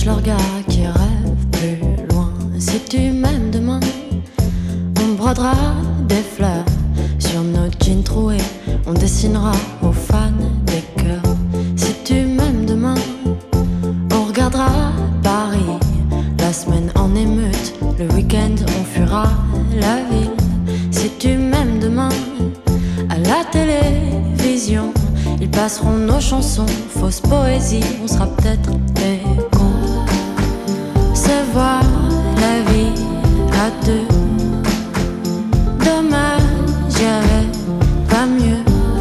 le regard qui rêve plus loin. Si tu m'aimes demain, on brodera des fleurs sur nos jeans troués. On dessinera aux fans des cœurs. Si tu m'aimes demain, on regardera Paris. La semaine en émeute, le week-end on fuira la ville. Si tu m'aimes demain, à la télévision, ils passeront nos chansons, fausse poésie. On sera peut-être des cons. Se voir la vie à deux. Dommage, y'avait pas mieux.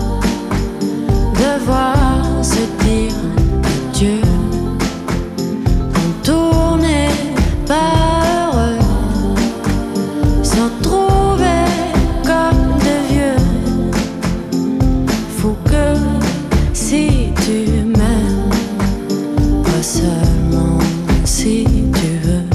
Devoir se dire adieu. On tournait pas heureux, se retrouver comme de vieux. Faut que si tu m'aimes, pas seulement si tu veux.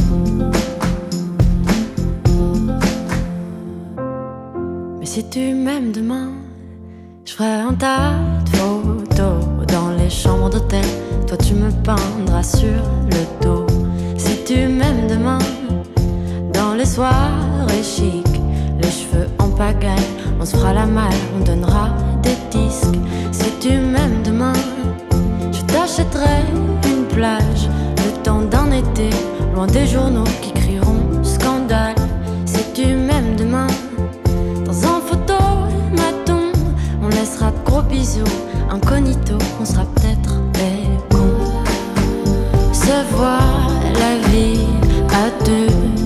Mais si tu m'aimes demain, je ferai un tas de photos dans les chambres d'hôtel. Toi tu me peindras sur le dos. Si tu m'aimes demain, dans les soirées chic, les cheveux en pagaille, on se fera la malle, on donnera des disques. Si tu m'aimes demain, je t'achèterai une plage, le temps d'un été, loin des journaux qui crieront scandale. Si tu m'aimes demain, dans un photomaton, on laissera de gros bisous, incognito, on sera peut-être des cons. Se voir la vie à deux.